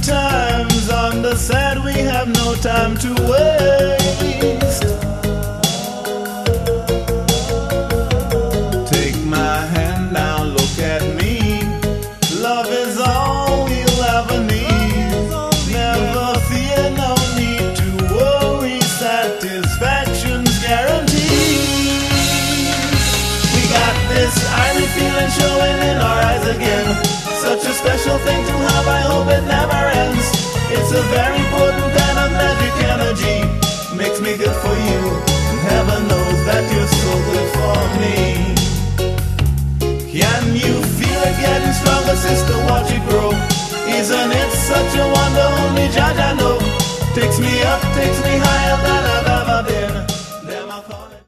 times on the side, we have no time to waste. Take my hand now, look at me. Love is all we'll ever need. Never fear, no need to worry. Satisfaction's guaranteed. We got this irie feeling showing in our eyes again. Such a special thing to have, I hope it never ends. It's a very potent kind of magic energy. Makes me good for you, and heaven knows that you're so good for me. Can you feel it getting stronger, sister? Watch it grow. Isn't it such a wonder? Only Jah Jah know. Takes me up, takes me high.